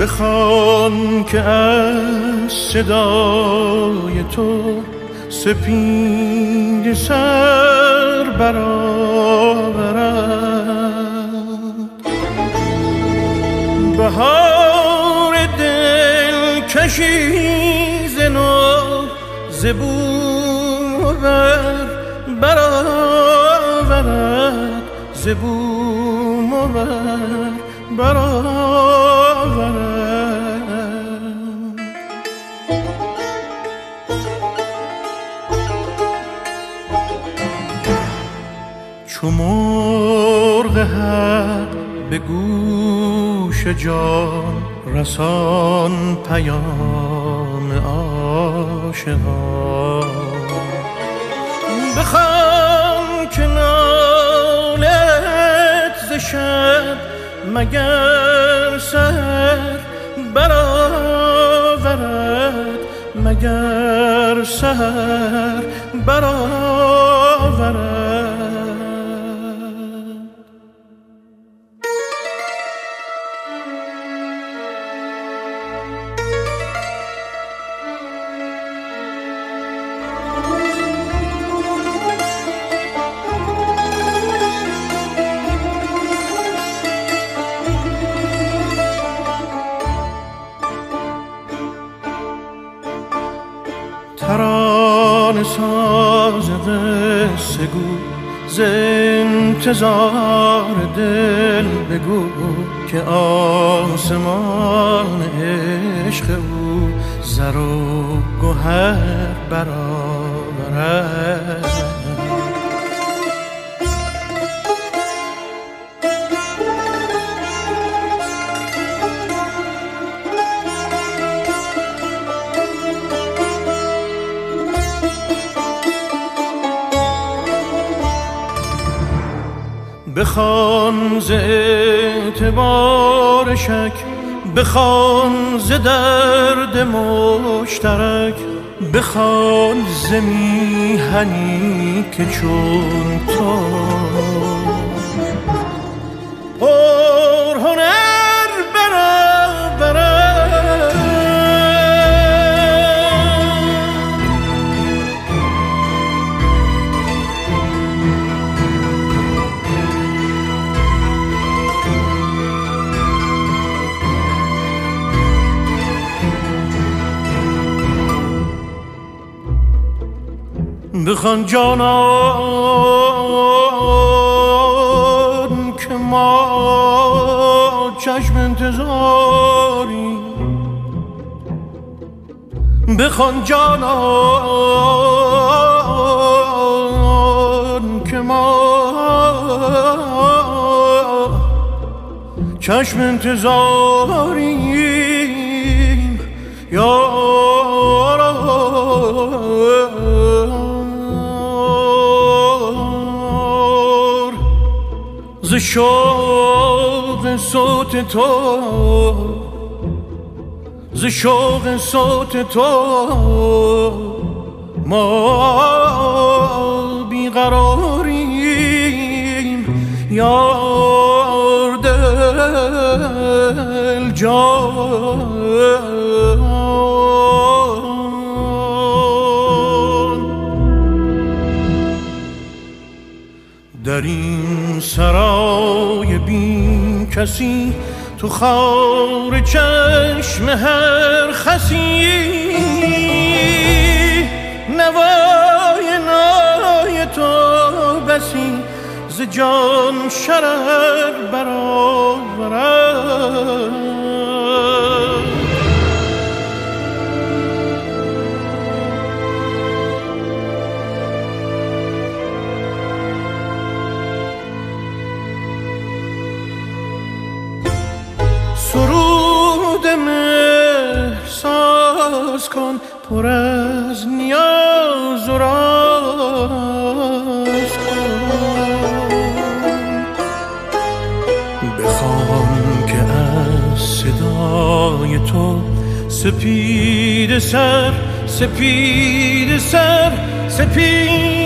بخوان که از صدای تو سپید سر برآورد. بهار دل کشی ز نو ز بوم بر برآورد، ز بوم بر برآورد. چو مرغ حق به گوش جان رسان پیام عاشقان. بخوان که نالت ز شب مگر سحر برآورد، مگر سحر برآورد. ترانه ساز قصه گو ز انتظار دل بگو که آسمان عشق او زر و گوهر برآورد. بخوان ز اعتبار شک، بخوان ز درد مشترک، بخوان ز میهنی که چون تو پر هنر برآورد. بخوان جانان که ما چشم انتظاری، بخوان جانان که ما چشم انتظاریم یارا. ز شوق صوت تو، ز شوق صوت تو ما بیقراریم یار دل جان. در این سرای بی کسی تو خار چشم هر خسی، نوای نای تو بسی ز جان شرر برآورد. سرود مهر ساز کن پر از نیاز و راز کن. بخوان که از صدای تو سپید سر، سپید سر، سپید